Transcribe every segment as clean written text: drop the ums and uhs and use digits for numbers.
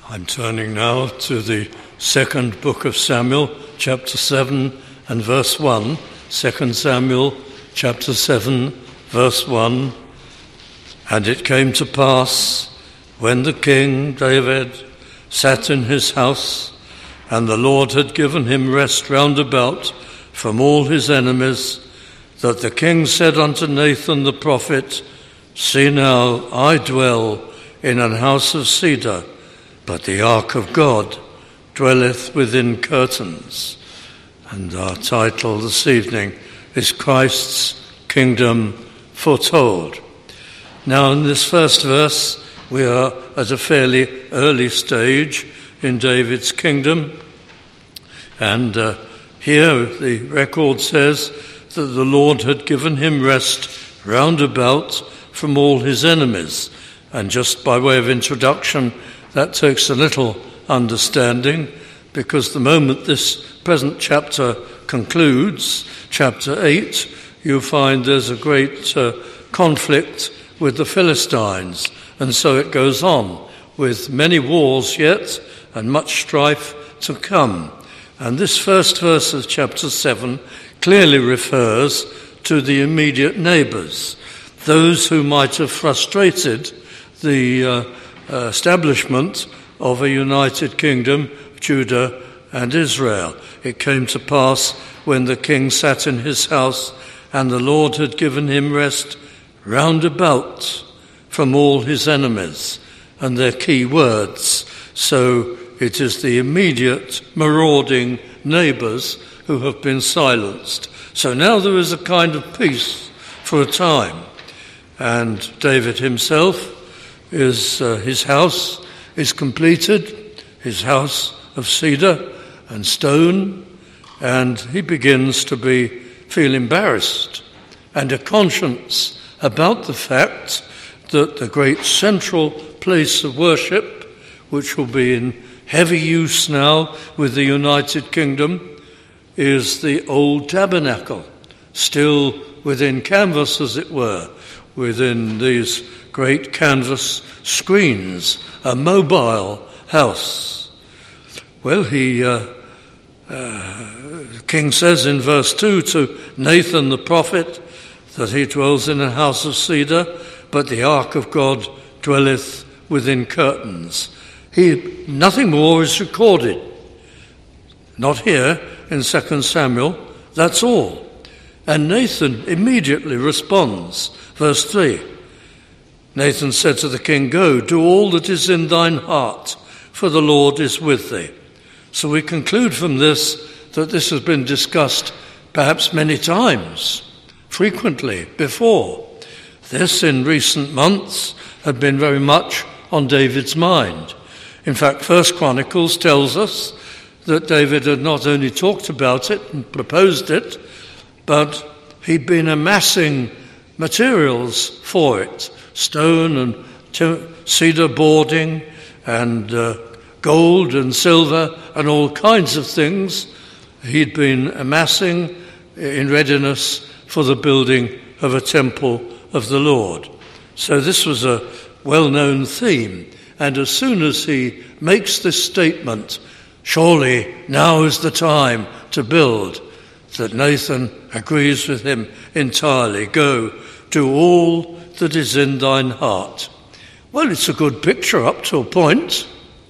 I'm turning now to the second book of Samuel, chapter 7 and verse 1. 2 Samuel, chapter 7, verse 1. And it came to pass, when the king David sat in his house, and the Lord had given him rest round about from all his enemies, that the king said unto Nathan the prophet, See now, I dwell in an house of cedar, but the ark of God dwelleth within curtains. And our title this evening is Christ's Kingdom Foretold. Now in this first verse we are at a fairly early stage in David's kingdom, and here the record says that the Lord had given him rest round about from all his enemies. And just by way of introduction, that takes a little understanding, because the moment this present chapter concludes, chapter 8, you find there's a great conflict with the Philistines. And so it goes on, with many wars yet and much strife to come. And this first verse of chapter 7 clearly refers to the immediate neighbours, those who might have frustrated the establishment of a united kingdom, Judah and Israel. It came to pass when the king sat in his house, and the Lord had given him rest round about from all his enemies. And they're key words. So it is the immediate marauding neighbours who have been silenced. So now there is a kind of peace for a time. And David himself is his house is completed, his house of cedar and stone, and he begins to feel embarrassed and a conscience about the fact that the great central place of worship, which will be in heavy use now with the United Kingdom, is the old tabernacle, still within canvas, as it were, within these great canvas screens, a mobile house. Well, the king says in verse 2 to Nathan the prophet that he dwells in a house of cedar, but the ark of God dwelleth within curtains. Nothing more is recorded. Not here in 2 Samuel, that's all. And Nathan immediately responds. Verse 3, Nathan said to the king, Go, do all that is in thine heart, for the Lord is with thee. So we conclude from this that this has been discussed perhaps many times, frequently before. This in recent months had been very much on David's mind. In fact, 1 Chronicles tells us that David had not only talked about it and proposed it, but he'd been amassing materials for it, stone and cedar boarding and gold and silver and all kinds of things he'd been amassing in readiness for the building of a temple of the Lord. So this was a well-known theme, and as soon as he makes this statement, surely now is the time to build, that Nathan agrees with him entirely. Go, do all that is in thine heart. Well, it's a good picture up to a point.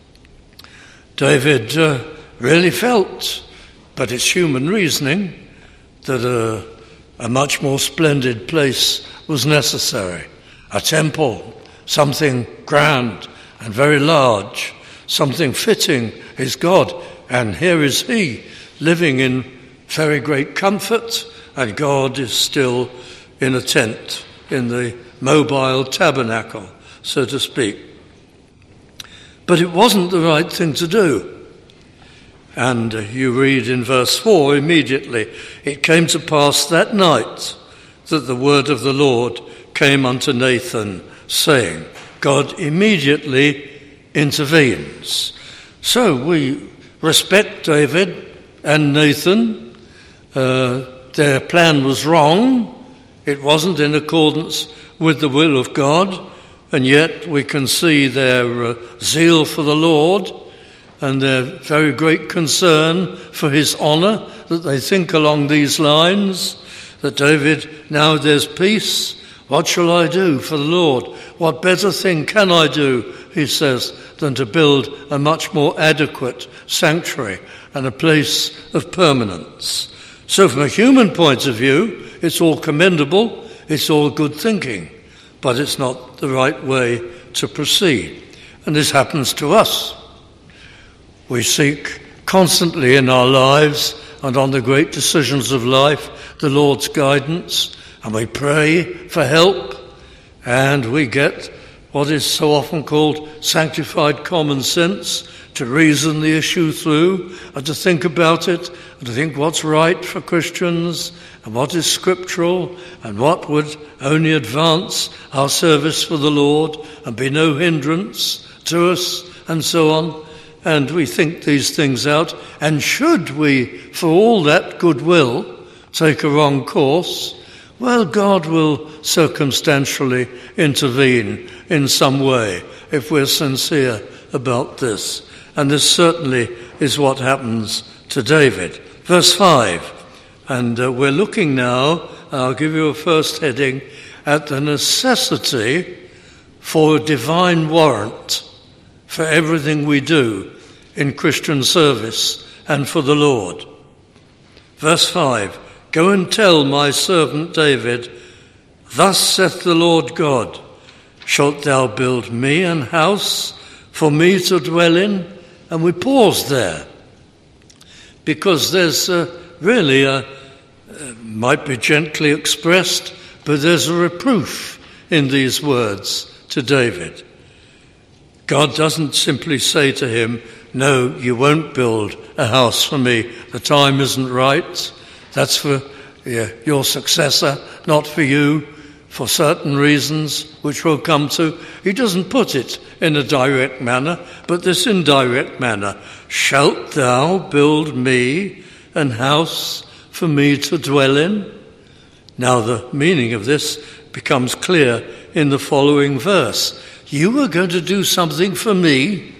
David really felt, but it's human reasoning, that a much more splendid place was necessary. A temple, something grand and very large, something fitting his God. And here is he living in very great comfort, and God is still in a tent, in the mobile tabernacle, so to speak. But it wasn't the right thing to do. And you read in verse 4 immediately, It came to pass that night that the word of the Lord came unto Nathan, saying, God immediately intervenes. So we respect David and Nathan. Their plan was wrong. It wasn't in accordance with the will of God. and yet we can see their zeal for the Lord and their very great concern for his honour, that they think along these lines, that David, now there's peace, what shall I do for the Lord? What better thing can I do, he says, than to build a much more adequate sanctuary and a place of permanence. So from a human point of view, it's all commendable, it's all good thinking, but it's not the right way to proceed. And this happens to us. We seek constantly in our lives and on the great decisions of life the Lord's guidance, and we pray for help, and we get what is so often called sanctified common sense to reason the issue through and to think about it and to think what's right for Christians and what is scriptural and what would only advance our service for the Lord and be no hindrance to us and so on. And we think these things out, and should we, for all that goodwill, take a wrong course, well, God will circumstantially intervene in some way if we're sincere about this. And this certainly is what happens to David. Verse 5, and we're looking now, I'll give you a first heading, at the necessity for a divine warrant for everything we do in Christian service and for the Lord. Verse 5, go and tell my servant David, thus saith the Lord God, shalt thou build me an house for me to dwell in? And we pause there, because there's really might be gently expressed, but there's a reproof in these words to David. God doesn't simply say to him, no, you won't build a house for me, the time isn't right, that's for your successor, not for you, for certain reasons which we'll come to. He doesn't put it in a direct manner, but this indirect manner. Shalt thou build me an house for me to dwell in? Now the meaning of this becomes clear in the following verse. You are going to do something for me,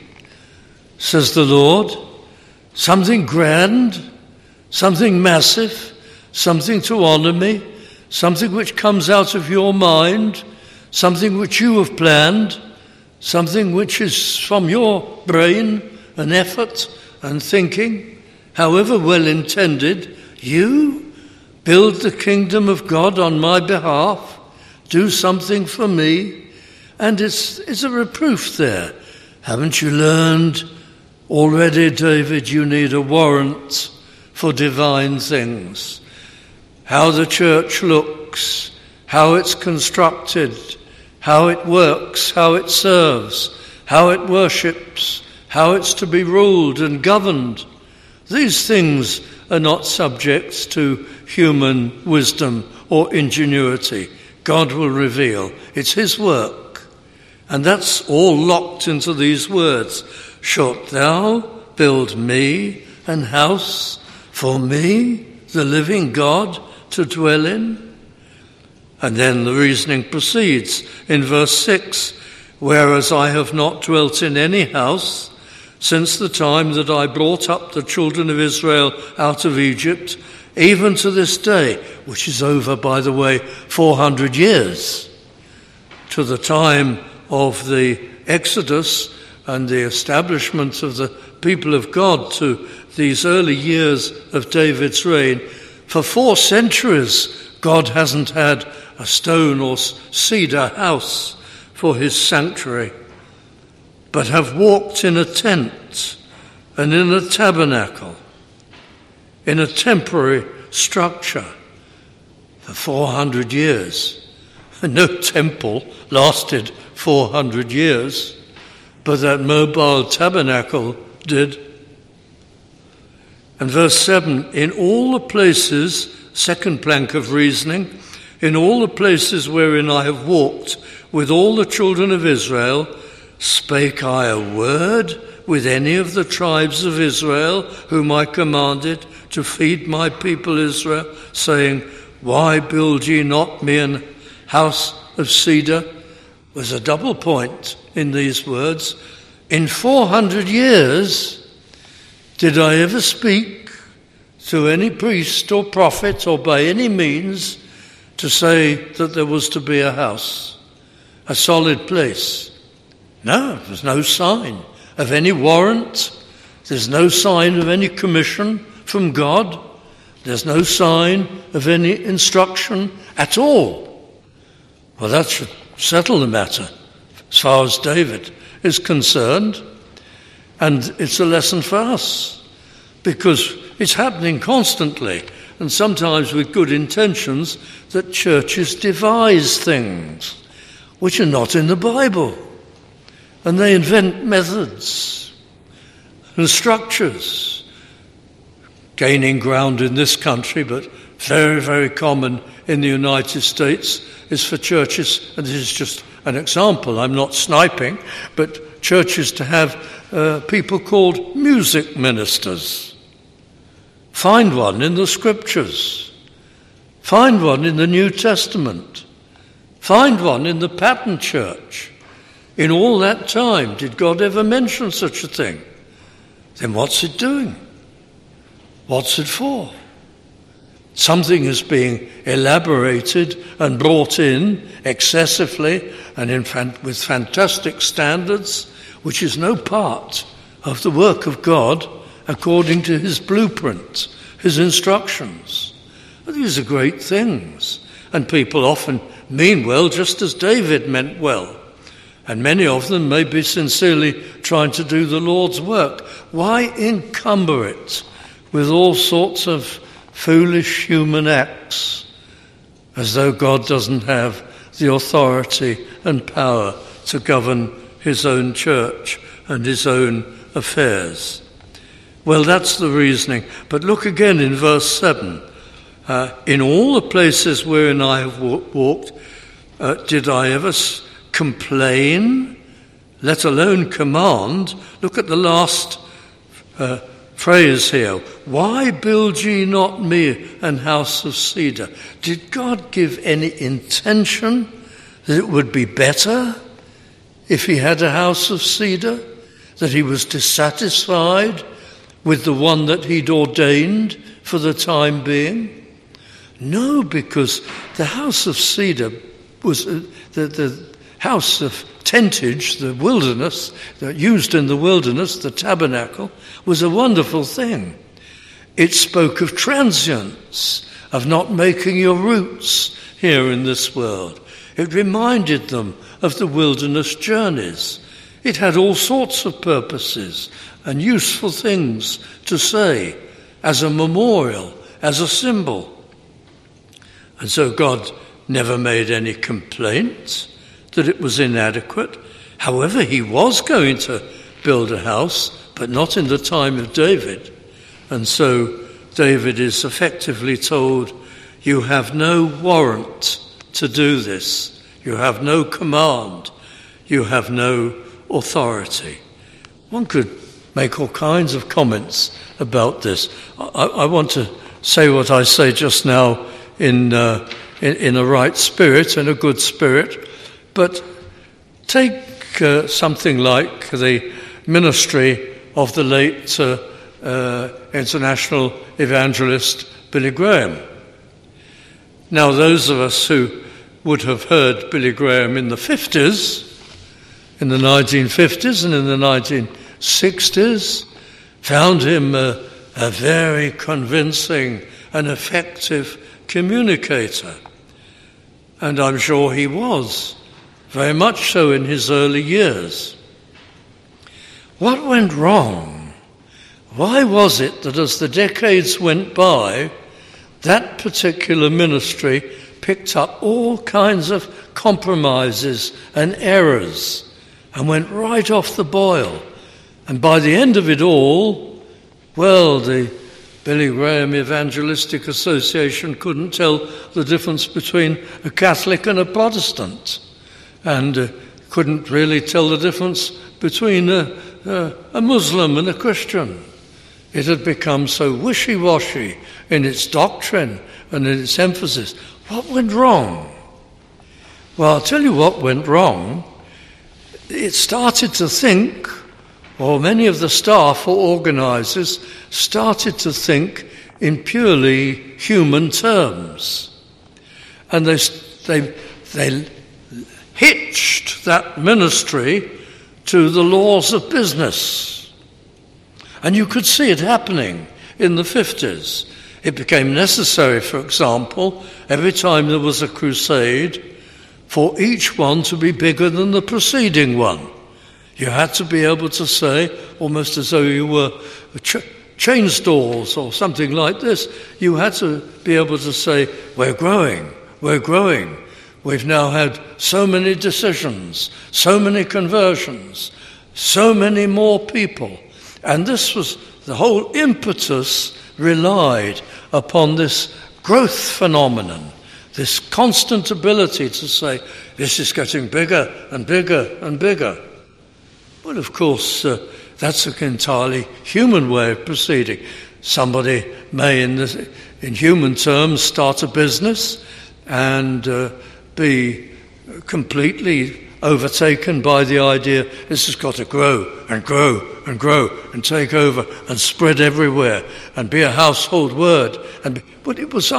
says the Lord, something grand, something massive, something to honour me, something which comes out of your mind, something which you have planned, something which is from your brain and effort and thinking, however well intended. You build the kingdom of God on my behalf, do something for me, and it's a reproof there. Haven't you learned already, David, you need a warrant for divine things? How the church looks, how it's constructed, how it works, how it serves, how it worships, how it's to be ruled and governed. These things are not subject to human wisdom or ingenuity. God will reveal. It's his work. And that's all locked into these words. Shalt thou build me an house for me, the living God, to dwell in? And then the reasoning proceeds in verse 6, whereas I have not dwelt in any house since the time that I brought up the children of Israel out of Egypt, even to this day, which is over, by the way, 400 years, to the time of the Exodus and the establishment of the people of God to these early years of David's reign. For 4 centuries, God hasn't had a stone or cedar house for his sanctuary, but have walked in a tent and in a tabernacle, in a temporary structure for 400 years. And no temple lasted 400 years, but that mobile tabernacle did. And verse 7, in all the places, second plank of reasoning, in all the places wherein I have walked with all the children of Israel, spake I a word with any of the tribes of Israel, whom I commanded to feed my people Israel, saying, why build ye not me an house of cedar? There's a double point in these words. In 400 years, did I ever speak to any priest or prophet or by any means to say that there was to be a house, a solid place? No, there's no sign of any warrant. There's no sign of any commission from God. There's no sign of any instruction at all. Well, that should settle the matter as far as David is concerned. And it's a lesson for us, because it's happening constantly, and sometimes with good intentions, that churches devise things which are not in the Bible. And they invent methods and structures, gaining ground in this country, but very, very common in the United States, is for churches, and this is just an example, I'm not sniping, but churches to have people called music ministers. Find one in the Scriptures. Find one in the New Testament. Find one in the pattern church. In all that time, did God ever mention such a thing? Then what's it doing? What's it for? Something is being elaborated and brought in excessively and with fantastic standards, which is no part of the work of God according to his blueprint, his instructions. But these are great things, and people often mean well, just as David meant well. And many of them may be sincerely trying to do the Lord's work. Why encumber it with all sorts of foolish human acts, as though God doesn't have the authority and power to govern his own church and his own affairs? Well, that's the reasoning. But look again in verse 7. In all the places wherein I have walked, did I ever complain, let alone command? Look at the last phrase here. Why build ye not me an house of cedar? Did God give any intention that it would be better if he had a house of cedar? That he was dissatisfied with the one that he'd ordained for the time being? No, because the house of cedar was the house of tentage, the wilderness, that used in the wilderness, the tabernacle, was a wonderful thing. It spoke of transience, of not making your roots here in this world. It reminded them of the wilderness journeys. It had all sorts of purposes and useful things to say as a memorial, as a symbol. And so God never made any complaints that it was inadequate. However, he was going to build a house, but not in the time of David. And so David is effectively told, you have no warrant to do this. You have no command. You have no authority. One could make all kinds of comments about this. I want to say what I say just now in a right spirit, in a good spirit. But take something like the ministry of the late international evangelist Billy Graham. Now, those of us who would have heard Billy Graham in the 50s, in the 1950s and in the 1960s, found him a very convincing and effective communicator. And I'm sure he was, very much so in his early years. What went wrong? Why was it that as the decades went by, that particular ministry picked up all kinds of compromises and errors and went right off the boil? And by the end of it all, well, the Billy Graham Evangelistic Association couldn't tell the difference between a Catholic and a Protestant, and couldn't really tell the difference between a Muslim and a Christian. It had become so wishy-washy in its doctrine and in its emphasis. What went wrong? Well, I'll tell you what went wrong. It started to think, or many of the staff or organisers started to think in purely human terms. And they hitched that ministry to the laws of business. And you could see it happening in the 50s. It became necessary, for example, every time there was a crusade, for each one to be bigger than the preceding one. You had to be able to say, almost as though you were chain stores or something like this, you had to be able to say, we're growing. We've now had so many decisions, so many conversions, so many more people. And this was, the whole impetus relied upon this growth phenomenon, this constant ability to say, this is getting bigger and bigger and bigger. Well, of course, that's an entirely human way of proceeding. Somebody may, in human terms, start a business and be completely overtaken by the idea this has got to grow and grow and grow and take over and spread everywhere and be a household word. But it was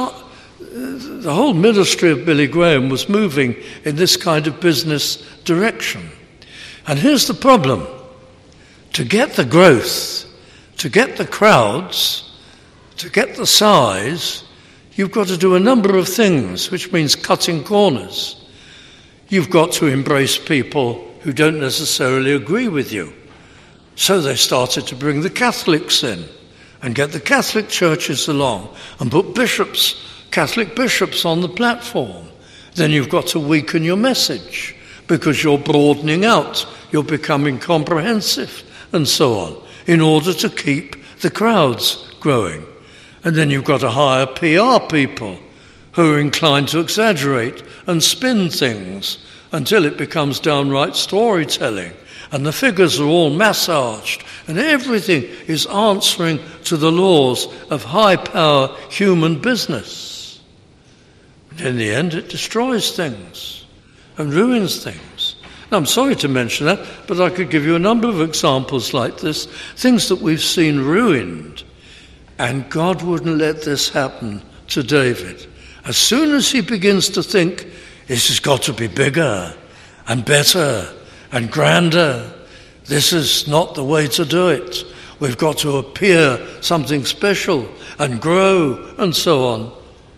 the whole ministry of Billy Graham was moving in this kind of business direction. And here's the problem. To get the growth, to get the crowds, to get the size, you've got to do a number of things, which means cutting corners. You've got to embrace people who don't necessarily agree with you. So they started to bring the Catholics in and get the Catholic churches along and put bishops, Catholic bishops on the platform. Then you've got to weaken your message because you're broadening out, you're becoming comprehensive and so on, in order to keep the crowds growing. And then you've got to hire PR people who are inclined to exaggerate and spin things until it becomes downright storytelling. And the figures are all massaged and everything is answering to the laws of high-power human business. And in the end, it destroys things and ruins things. Now, I'm sorry to mention that, but I could give you a number of examples like this, things that we've seen ruined. And God wouldn't let this happen to David. As soon as he begins to think, this has got to be bigger and better and grander, this is not the way to do it. We've got to appear something special and grow and so on.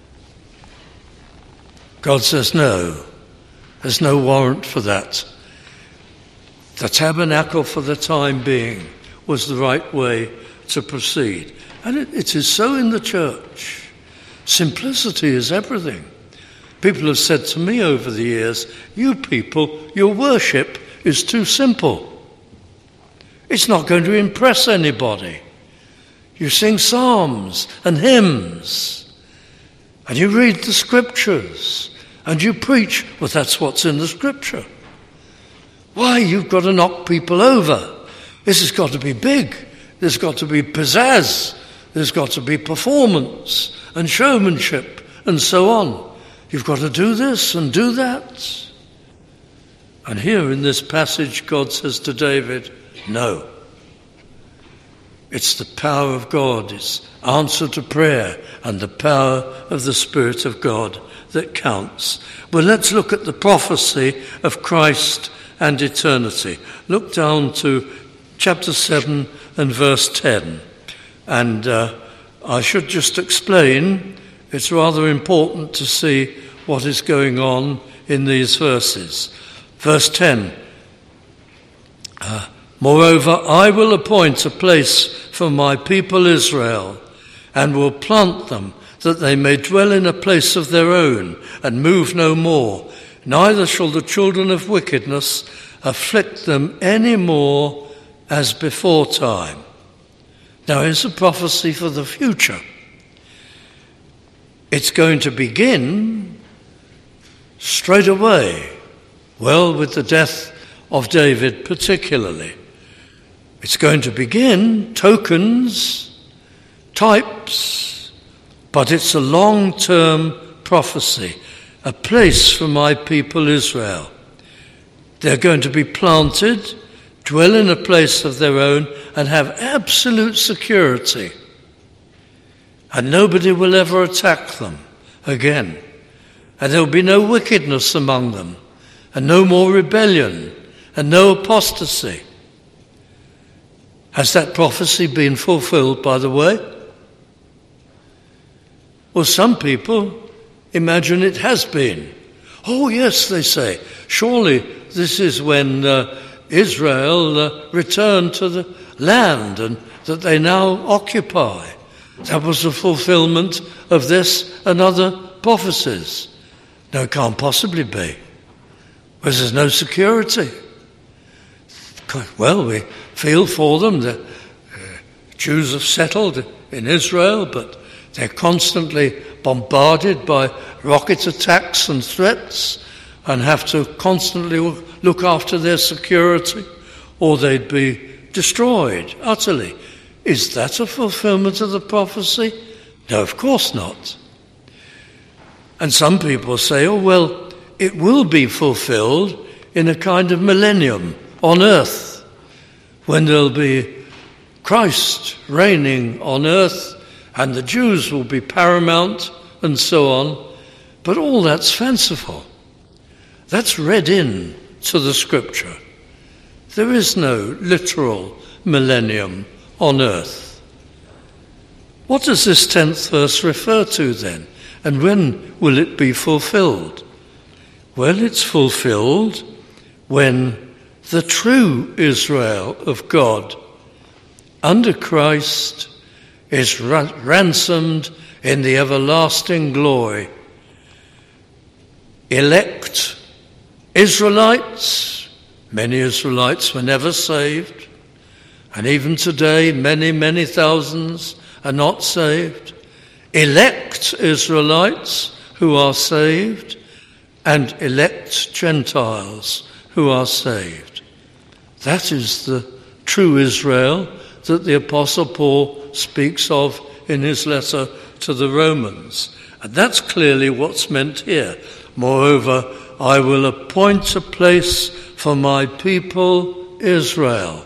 God says, no, there's no warrant for that. The tabernacle for the time being was the right way to proceed. And it is so in the church. Simplicity is everything. People have said to me over the years, you people, your worship is too simple. It's not going to impress anybody. You sing psalms and hymns, and you read the scriptures, and you preach. Well, that's what's in the scripture. Why, you've got to knock people over. This has got to be big. There's got to be pizzazz. There's got to be performance and showmanship and so on. You've got to do this and do that. And here in this passage, God says to David, no. It's the power of God. It's answer to prayer and the power of the Spirit of God that counts. Well, let's look at the prophecy of Christ and eternity. Look down to chapter 7 and verse 10. And I should just explain, it's rather important to see what is going on in these verses. Verse 10, moreover, I will appoint a place for my people Israel, and will plant them, that they may dwell in a place of their own, and move no more. Neither shall the children of wickedness afflict them any more as before time. Now, here's a prophecy for the future. It's going to begin straight away, well, with the death of David particularly. It's going to begin, tokens, types, but it's a long-term prophecy. a place for my people Israel. They're going to be planted, dwell in a place of their own, and have absolute security. And nobody will ever attack them again. And there will be no wickedness among them, and no more rebellion, and no apostasy. Has that prophecy been fulfilled, by the way? Well, some people imagine it has been. Oh, yes, they say. Surely this is when Israel returned to the land and that they now occupy. That was the fulfillment of this and other prophecies. No, it can't possibly be, because there's no security. Well, we feel for them. The Jews have settled in Israel, but they're constantly bombarded by rocket attacks and threats and have to constantly look after their security, or they'd be destroyed utterly. Is that a fulfillment of the prophecy? No, of course not. And some people say, oh, well, it will be fulfilled in a kind of millennium on earth, when there'll be Christ reigning on earth and the Jews will be paramount and so on. But all that's fanciful. That's read in to the scripture. There is no literal millennium on earth. What does this 10th verse refer to then? And when will it be fulfilled? Well, it's fulfilled when the true Israel of God under Christ is ransomed in the everlasting glory. Elect Israelites, many Israelites were never saved, and even today many, many thousands are not saved. Elect Israelites who are saved, and elect Gentiles who are saved. That is the true Israel that the Apostle Paul speaks of in his letter to the Romans. And that's clearly what's meant here. Moreover, I will appoint a place for my people Israel,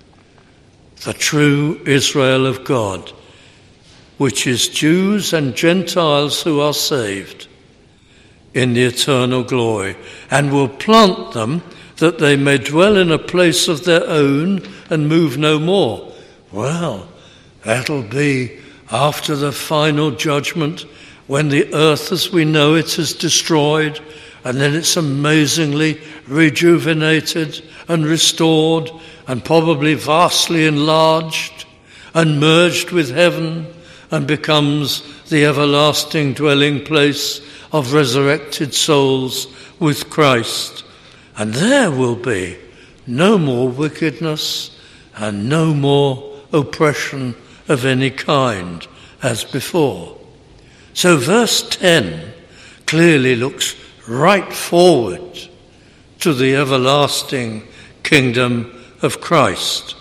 the true Israel of God, which is Jews and Gentiles who are saved in the eternal glory, and will plant them that they may dwell in a place of their own and move no more. Well, that'll be after the final judgment, when the earth as we know it is destroyed, and then it's amazingly rejuvenated and restored, and probably vastly enlarged and merged with heaven, and becomes the everlasting dwelling place of resurrected souls with Christ. And there will be no more wickedness and no more oppression of any kind as before. So verse 10 clearly looks right forward to the everlasting kingdom of Christ.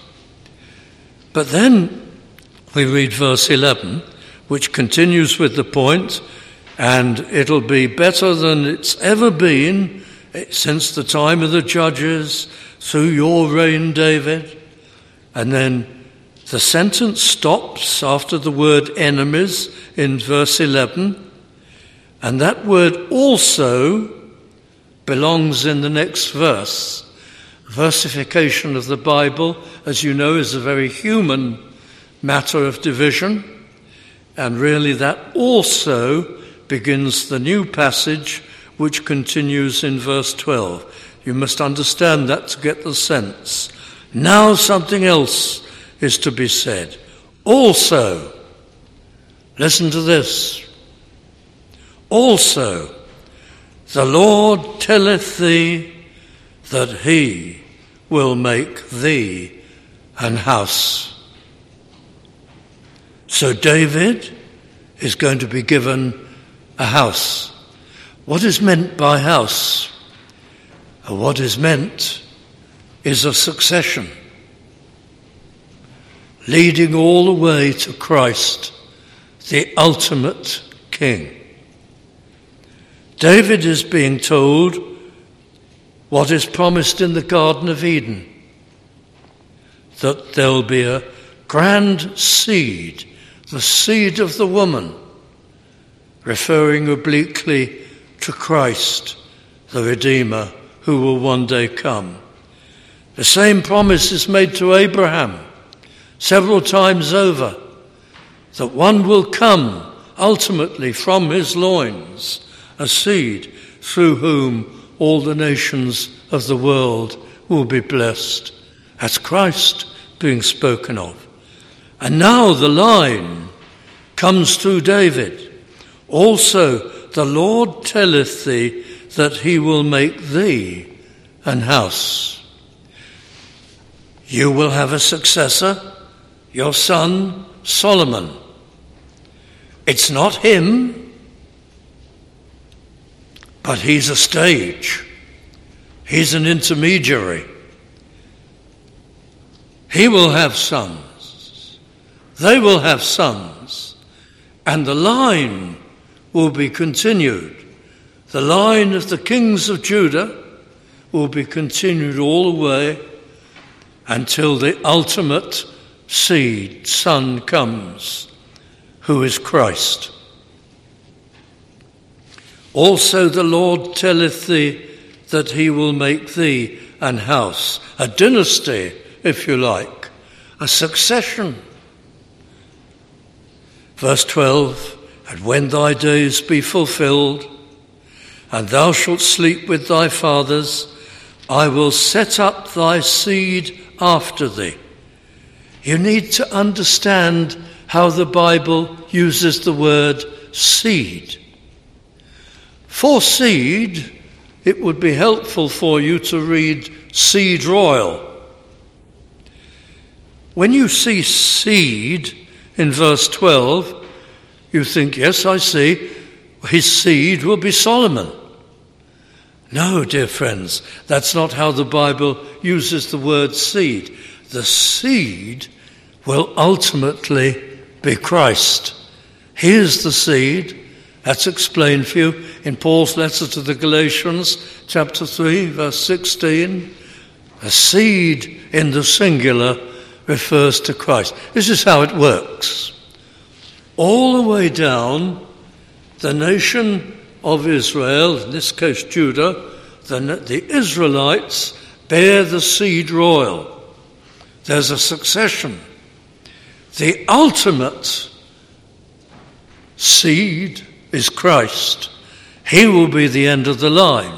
But then we read verse 11, which continues with the point, and it'll be better than it's ever been since the time of the judges, through your reign, David. And then the sentence stops after the word enemies in verse 11, and that word also belongs in the next verse. Versification of the Bible, as you know, is a very human matter of division, and really that also begins the new passage which continues in verse 12. You must understand that to get the sense. Now something else is to be said. Also, listen to this. Also, the Lord telleth thee that he will make thee an house. So David is going to be given a house. What is meant by house? What is meant is a succession leading all the way to Christ, the ultimate King. David is being told what is promised in the Garden of Eden, that there'll be a grand seed, the seed of the woman, referring obliquely to Christ, the Redeemer, who will one day come. The same promise is made to Abraham several times over, that one will come ultimately from his loins, a seed through whom all the nations of the world will be blessed. That's Christ being spoken of. And now the line comes through David. Also, the Lord telleth thee that he will make thee an house. You will have a successor, your son Solomon. It's not him, but he's a stage. He's an intermediary. He will have sons. They will have sons. And the line will be continued. The line of the kings of Judah will be continued all the way until the ultimate seed, son, comes, who is Christ. Also the Lord telleth thee that he will make thee an house, a dynasty, if you like, a succession. Verse 12, and when thy days be fulfilled, and thou shalt sleep with thy fathers, I will set up thy seed after thee. You need to understand how the Bible uses the word seed. For seed, it would be helpful for you to read seed royal. When you see seed in verse 12, you think, yes, I see, his seed will be Solomon. No, dear friends, that's not how the Bible uses the word seed. The seed will ultimately be Christ. He is the seed. That's explained for you in Paul's letter to the Galatians, chapter 3, verse 16. A seed in the singular refers to Christ. This is how it works. All the way down, the nation of Israel, in this case Judah, the Israelites bear the seed royal. There's a succession. The ultimate seed is Christ. He will be the end of the line.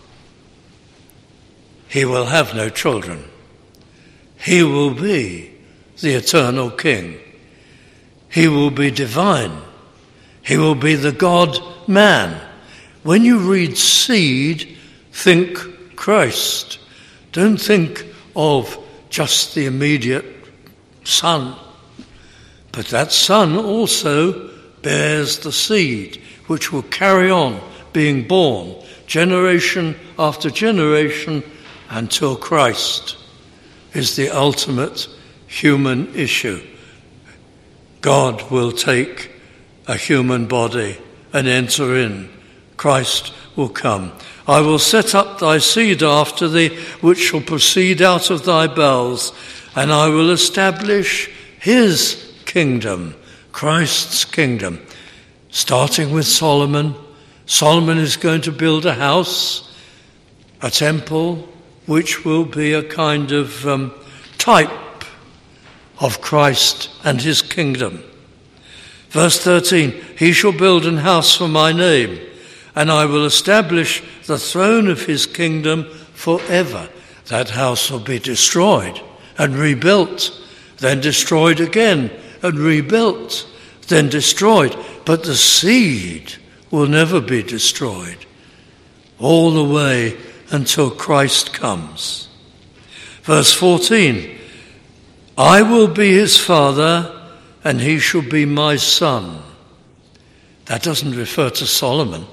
He will have no children. He will be the eternal King. He will be divine. He will be the God-man. When you read seed, think Christ. Don't think of just the immediate son. But that son also bears the seed, which will carry on being born generation after generation until Christ is the ultimate human issue. God will take a human body and enter in. Christ will come. I will set up thy seed after thee, which shall proceed out of thy bowels, and I will establish his kingdom, Christ's kingdom. Starting with Solomon. Solomon is going to build a house, a temple, which will be a kind of type of Christ and his kingdom. Verse 13, he shall build an house for my name, and I will establish the throne of his kingdom forever. That house will be destroyed and rebuilt, then destroyed again and rebuilt, then destroyed. But the seed will never be destroyed, all the way until Christ comes. Verse 14, I will be his father, and he shall be my son. That doesn't refer to Solomon.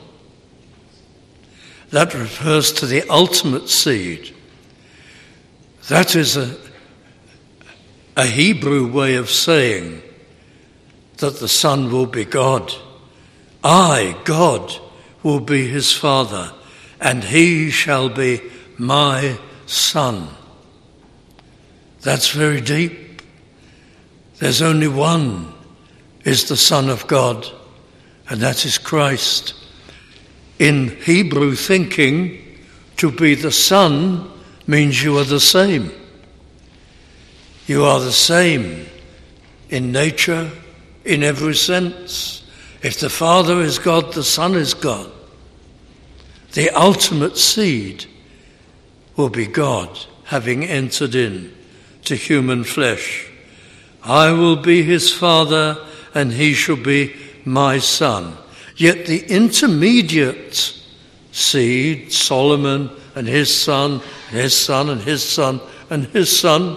That refers to the ultimate seed. That is a Hebrew way of saying that the Son will be God. I, God, will be his father, and he shall be my son. That's very deep. There's only one is the Son of God, and that is Christ. In Hebrew thinking, to be the son means you are the same. You are the same in nature, in every sense. If the Father is God, the Son is God. The ultimate seed will be God, having entered in to human flesh. I will be his father, and he shall be my son. Yet the intermediate seed, Solomon and his son, and his son, and his son, and his son,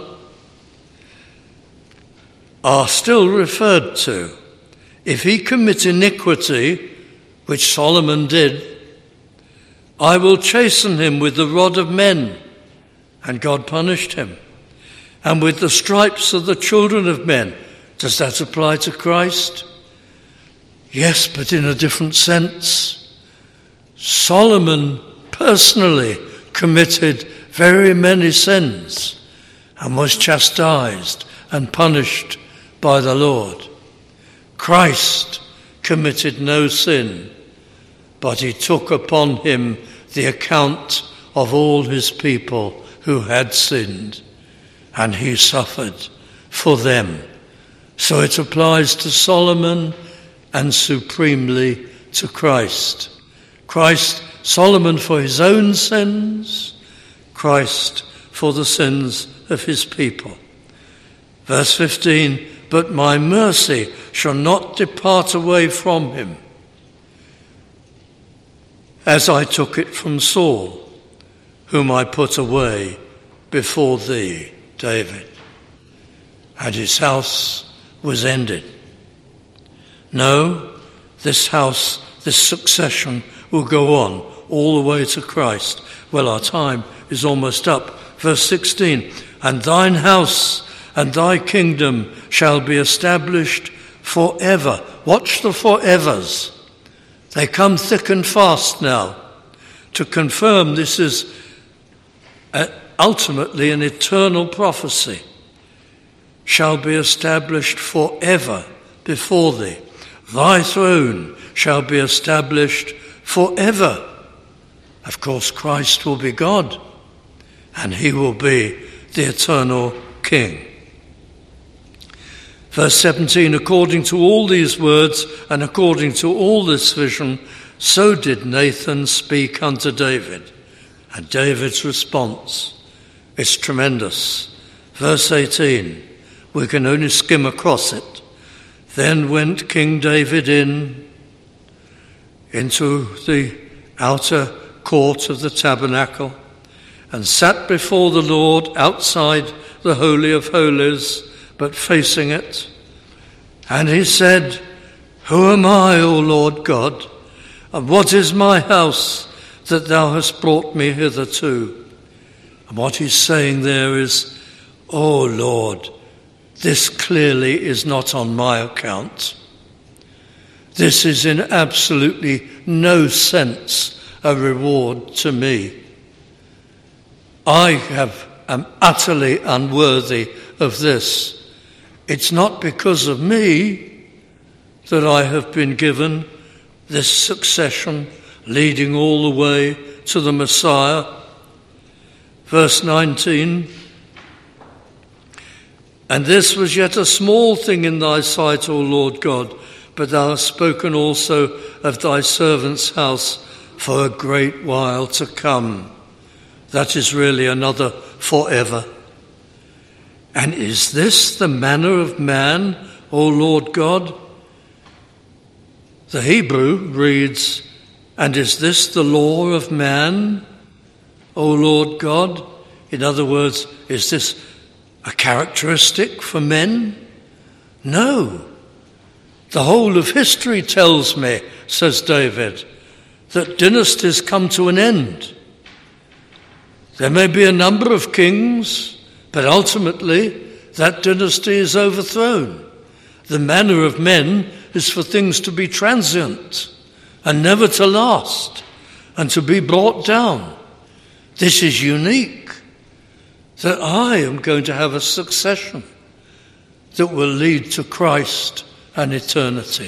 are still referred to. If he commit iniquity, which Solomon did, I will chasten him with the rod of men, and God punished him, and with the stripes of the children of men. Does that apply to Christ? Yes, but in a different sense. Solomon personally committed very many sins and was chastised and punished by the Lord. Christ committed no sin, but he took upon him the account of all his people who had sinned, and he suffered for them. So it applies to Solomon and supremely to Christ. Solomon for his own sins, Christ for the sins of his people. Verse 15, but my mercy shall not depart away from him, as I took it from Saul, whom I put away before thee, David. And his house was ended. No, this house, this succession will go on all the way to Christ. Well, our time is almost up. Verse 16, and thine house and thy kingdom shall be established forever. Watch the forevers. They come thick and fast now to confirm this is ultimately an eternal prophecy. Shall be established forever before thee. Thy throne shall be established forever. Of course, Christ will be God, and he will be the eternal King. Verse 17, according to all these words and according to all this vision, so did Nathan speak unto David. And David's response is tremendous. Verse 18, we can only skim across it. Then went King David into the outer court of the tabernacle and sat before the Lord outside the Holy of Holies, but facing it. And he said, who am I, O Lord God? And what is my house that thou hast brought me hitherto? And what he's saying there is, O Lord, this clearly is not on my account. This is in absolutely no sense a reward to me. I am utterly unworthy of this. It's not because of me that I have been given this succession leading all the way to the Messiah. Verse 19, and this was yet a small thing in thy sight, O Lord God, but thou hast spoken also of thy servant's house for a great while to come. That is really another forever. And is this the manner of man, O Lord God? The Hebrew reads, and is this the law of man, O Lord God? In other words, is this a characteristic for men? No. The whole of history tells me, says David, that dynasties come to an end. There may be a number of kings, but ultimately that dynasty is overthrown. The manner of men is for things to be transient and never to last and to be brought down. This is unique, that I am going to have a succession that will lead to Christ and eternity.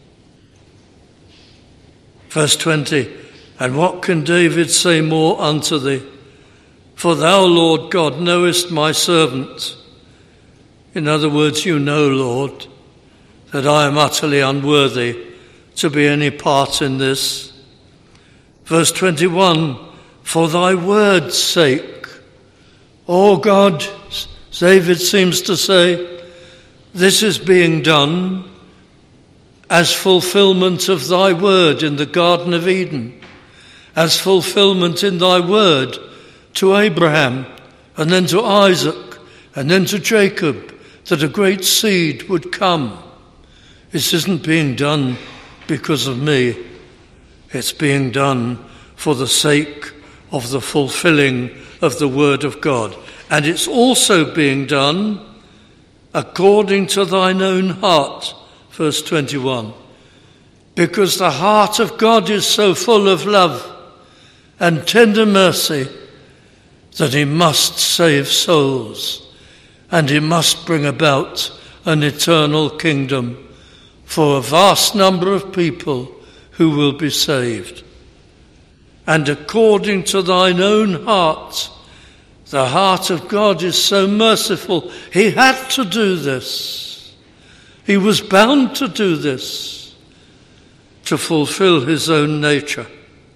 Verse 20, and what can David say more unto thee? For thou, Lord God, knowest my servant. In other words, you know, Lord, that I am utterly unworthy to be any part in this. Verse 21, for thy word's sake. Oh God, David seems to say, this is being done as fulfillment of thy word in the Garden of Eden, as fulfillment in thy word to Abraham, and then to Isaac, and then to Jacob, that a great seed would come. This isn't being done because of me. It's being done for the sake of the fulfilling of the word of God. And it's also being done according to thine own heart, verse 21. Because the heart of God is so full of love and tender mercy that he must save souls, and he must bring about an eternal kingdom for a vast number of people who will be saved. And according to thine own heart, the heart of God is so merciful. He had to do this. He was bound to do this to fulfill his own nature.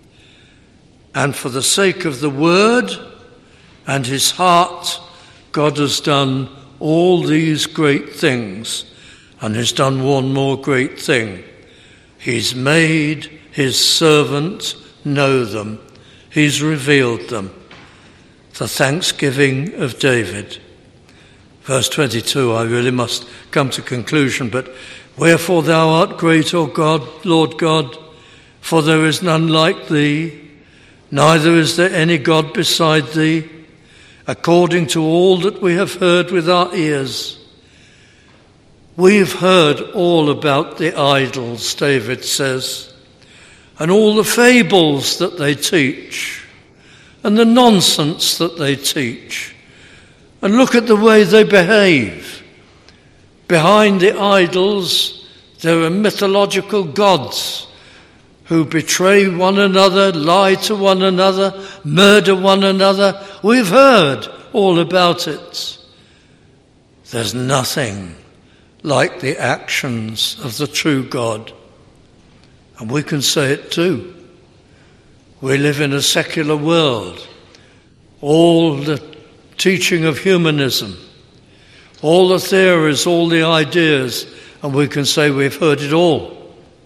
And for the sake of the word and his heart, God has done all these great things, and has done one more great thing. He's made his servant know them. He's revealed them. The thanksgiving of David. Verse 22, I really must come to conclusion, but wherefore thou art great, O God, Lord God, for there is none like thee, neither is there any God beside thee, according to all that we have heard with our ears. We've heard all about the idols, David says, and all the fables that they teach, and the nonsense that they teach. And look at the way they behave. Behind the idols, there are mythological gods who betray one another, lie to one another, murder one another. We've heard all about it. There's nothing like the actions of the true God. And we can say it too. We live in a secular world. All the teaching of humanism, all the theories, all the ideas, and we can say we've heard it all.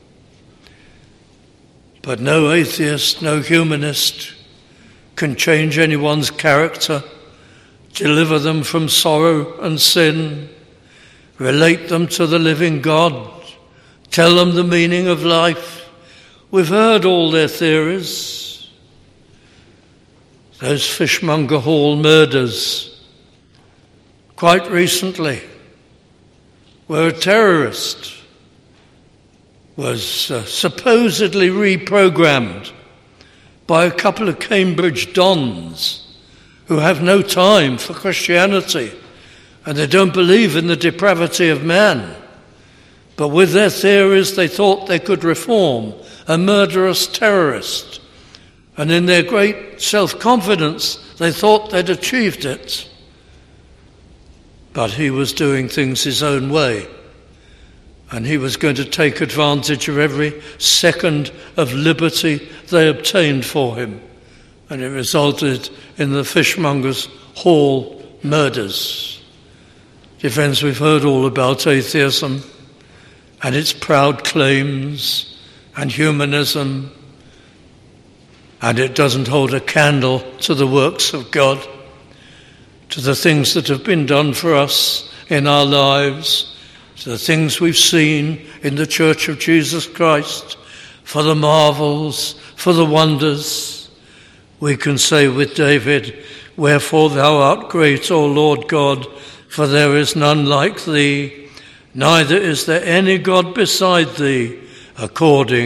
But no atheist, no humanist can change anyone's character, deliver them from sorrow and sin, relate them to the living God, tell them the meaning of life. We've heard all their theories. Those Fishmonger Hall murders, quite recently, where a terrorist was supposedly reprogrammed by a couple of Cambridge dons who have no time for Christianity and they don't believe in the depravity of man. But with their theories, they thought they could reform a murderous terrorist. And in their great self-confidence, they thought they'd achieved it. But he was doing things his own way. And he was going to take advantage of every second of liberty they obtained for him. And it resulted in the Fishmongers Hall murders. Dear friends, we've heard all about atheism and its proud claims and humanism, and it doesn't hold a candle to the works of God, to the things that have been done for us in our lives, to the things we've seen in the Church of Jesus Christ, for the marvels, for the wonders. We can say with David, wherefore thou art great, O Lord God, for there is none like thee, neither is there any God beside thee, according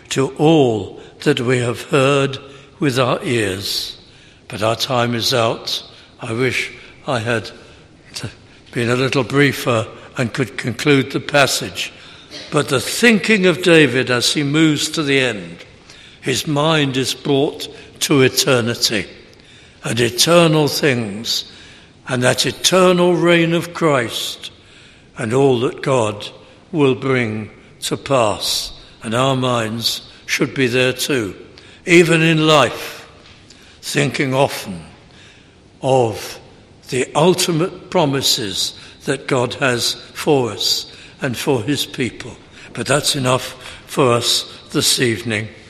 to all that we have heard with our ears. But our time is out. I wish I had been a little briefer and could conclude the passage. But the thinking of David as he moves to the end, his mind is brought to eternity and eternal things and that eternal reign of Christ and all that God will bring to pass. And our minds should be there too, even in life, thinking often of the ultimate promises that God has for us and for his people. But that's enough for us this evening.